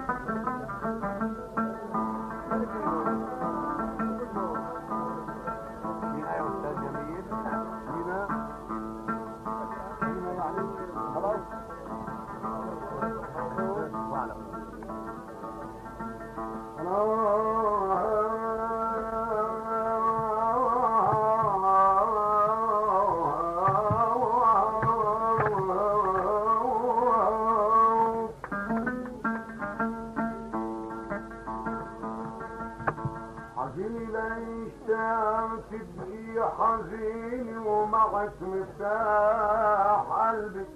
حزيني ومعك مفتاح قلبي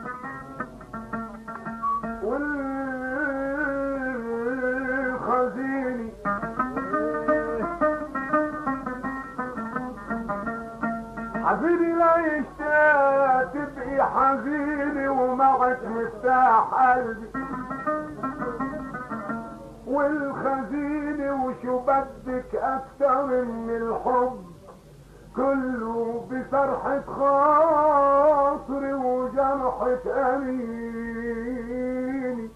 والخزيني حزيني لا يشتاق تبقي حزيني ومعك مفتاح قلبي والخزيني وشو بدك اكتر من الحب كله بفرحة خاطري وجرحة أميني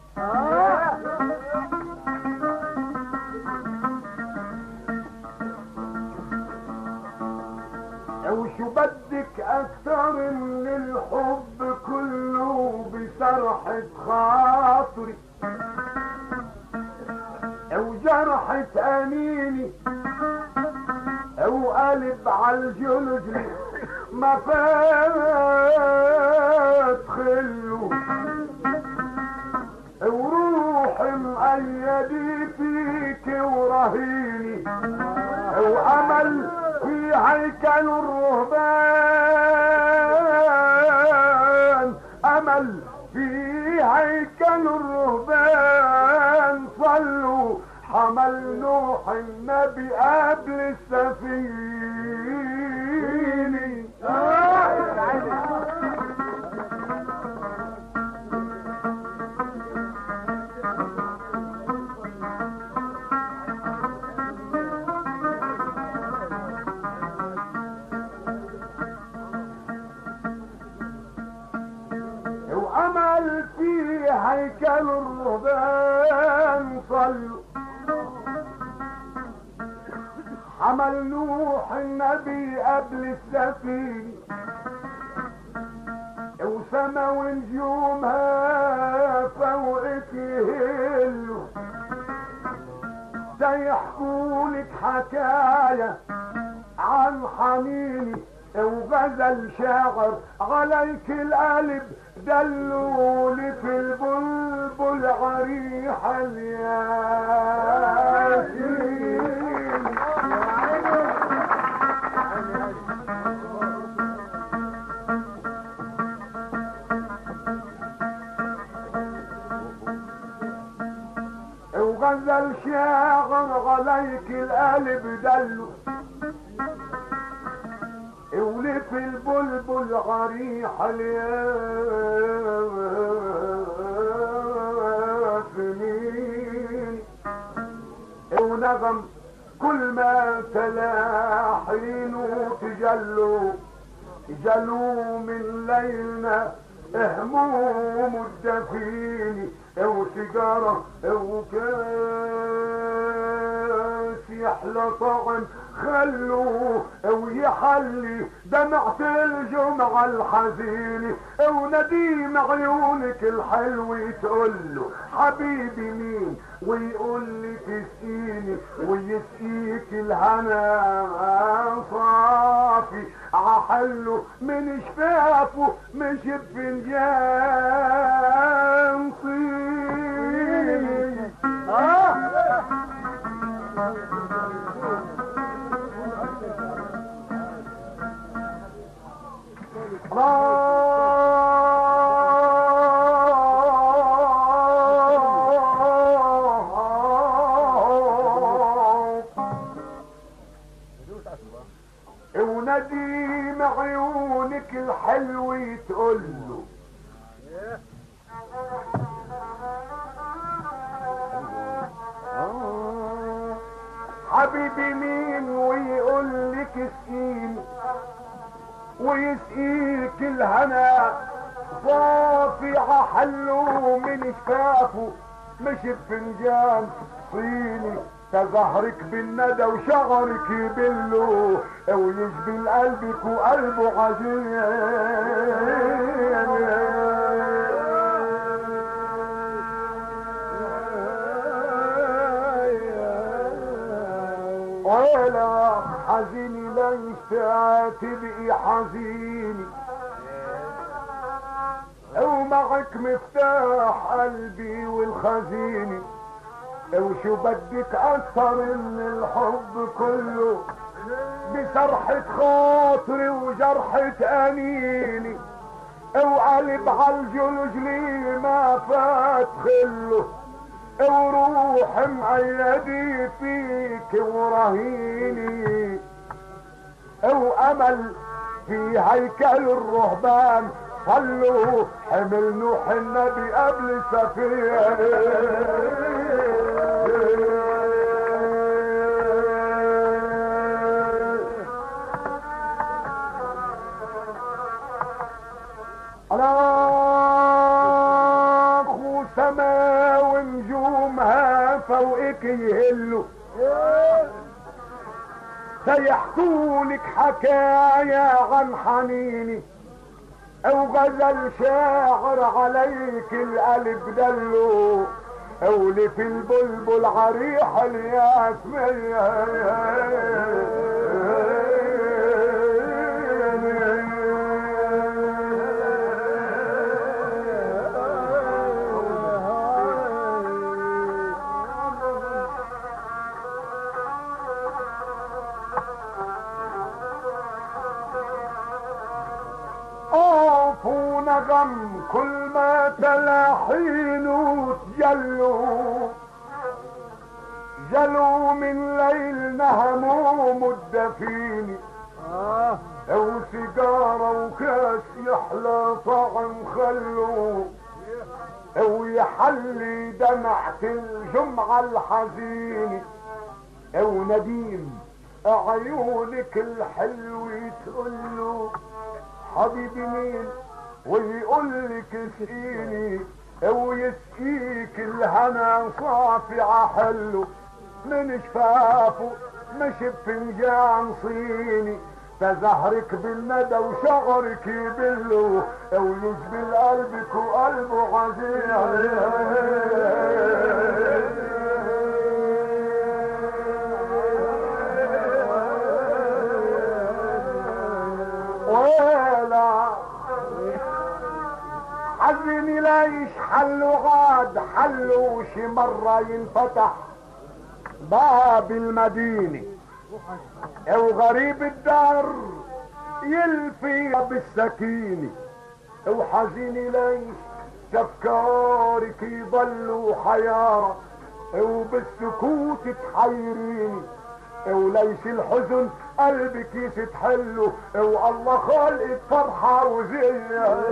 وشو بدك أكتر من الحب كله بفرحة خاطري وجرحة أميني وقلب عالجلد ما فات خلو وروحي مقيدي فيك ورهيني وامل في هيكل الرهبان امل في هيكل الرهبان صلوا حمل نوح النبي قبل السفينة وأمل في هيكل الرهبان صلوا عمل نوح النبي قبل السفينة وسما ونجومها فوقك يهلوا سيحكولك حكاية عن حنيني وغزل شاعر عليك القلب دلولي في البلبل عريح الياسين وغزل شاعر عليك القلب دلو ولف البلبل عريح الياسمين ونغم كل ما تلاحينه تجلوا من ليلنا هموم الدفين وسيجارة وكاس يحلى طعم خلوه ويحلي دمعة الجمعة الحزينة ونديم عيونك الحلو تقوله حبيبي مين ويقول لي تسقيني ويسقيك الهنا صافي عحله من شفافه مش بفنجان صيني ونديم عيونك الحلو تقوله حبيبي مين ويقول لك اسقيني ويسقيك الهنا صافي حلو من شفافه مشي بفنجان صيني تزهرك بالندى وشعرك يبله ويجبل قلبك وقلبه عجين ولا حزيني ليش تبقي حزيني او معك مفتاح قلبي والخزيني او شو بدك اكثر من الحب كله بسرحة خاطري وجرحة انيني او قلب عالجلج لي ما فات خله او روح مقيدي فيك ورهيني او امل في هيكل الرهبان صلوا حمل نوح النبي قبل سفينه سما ونجومها فوقك يهلوا سيحكولك حكاية عن حنيني او غزل شاعر عليك القلب دلو او لفي البلبل عريح الياسمية نغم كل ما تلاحين وتجلوا جلوا من ليل هموم الدفين او سيجارة وكاس يحلى طعم خلو او يحلي دمعة الجمعة الحزين او نديم عيونك الحلو تقوله حبيبي مين ويقولك اسقيني او يسقيك الهنا صافي عحله من شفافه مشي بفنجان صيني تزهرك بالندى وشعرك يبله او يجبل قلبك وقلبه عزيز ولا حزني ليش حلو غاد حلو شي مرة ينفتح باب المدينة او غريب الدار يلفي بالسكينة او حزيني ليش تفكارك يضلوا حيارة او بالسكوت تحيريني او ليش الحزن قلبك يتحله او الله خالقك فرحة وزينة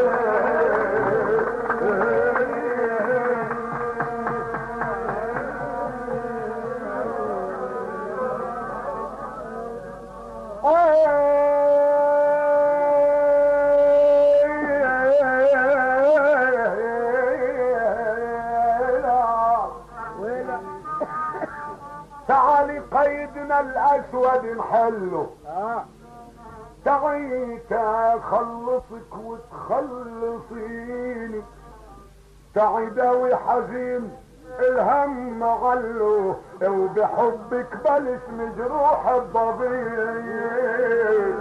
تعالي قيدنا الاسود نحله تعي اخلصك وتخلصيني تعي داوي حزين الهم غلو وبحبك بلش مجروح الضبيب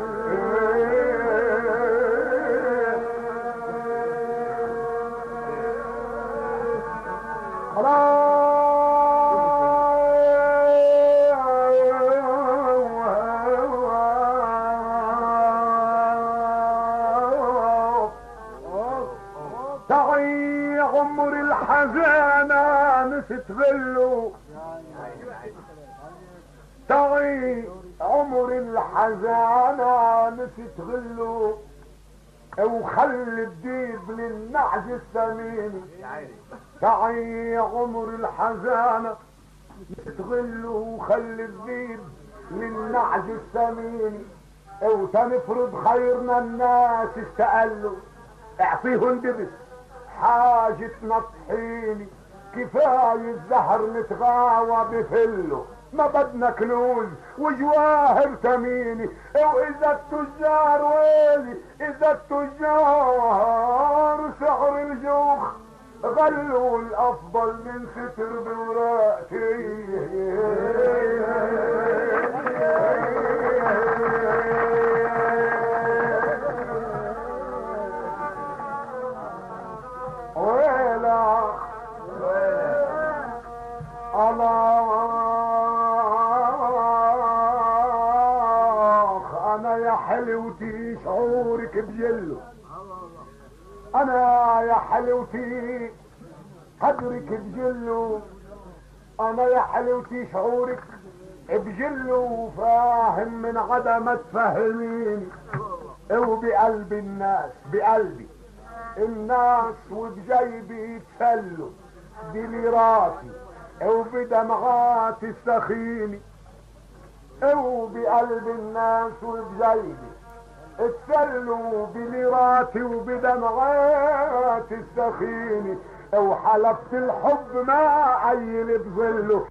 تعي عمر الحزانة نسيت غلو تعي عمر الحزانة نسيت غلو وخلي الديب للنعج الثمين تعي عمر الحزانة نسيت غلو وخلي الديب للنعج الثمين وتنفرض خيرنا الناس استقلوا اعطيهم دبس حاجة نطحيني كفاية الزهر نتغاوى بفله، ما بدنا كنوز وجواهر ثميني. واذا التجار ويلي اذا التجار سعر الجوخ غلوا الافضل من ستر بوراتي. ويلا انا يا حلوتي شعورك بجله، انا يا حلوتي قدرك بجله، انا يا حلوتي شعورك بجله، فاهم من عدم تفهميني. وبقلب الناس بقلبي الناس وبجيبي يتسلوا بليراتي وبدمعات السخيني. وبقلب الناس وبجيبي اتسلوا بليراتي وبدمعات السخيني. وحلفت الحب ما عيل بظله.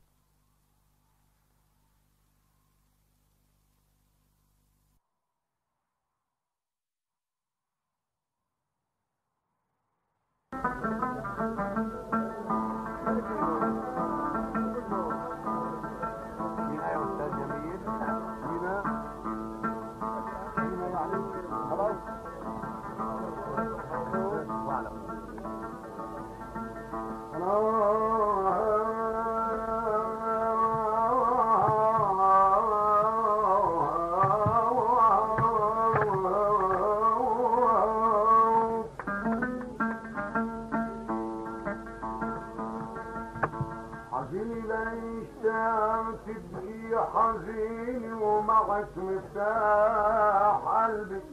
تبقي حزيني ومعك مفتاح قلبي،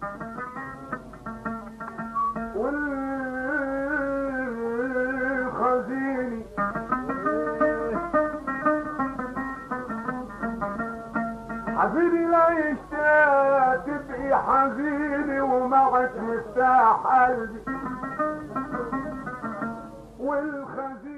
والخزيني حزيني لا يشتاق. تبقي حزيني ومعك مفتاح قلبي والخزيني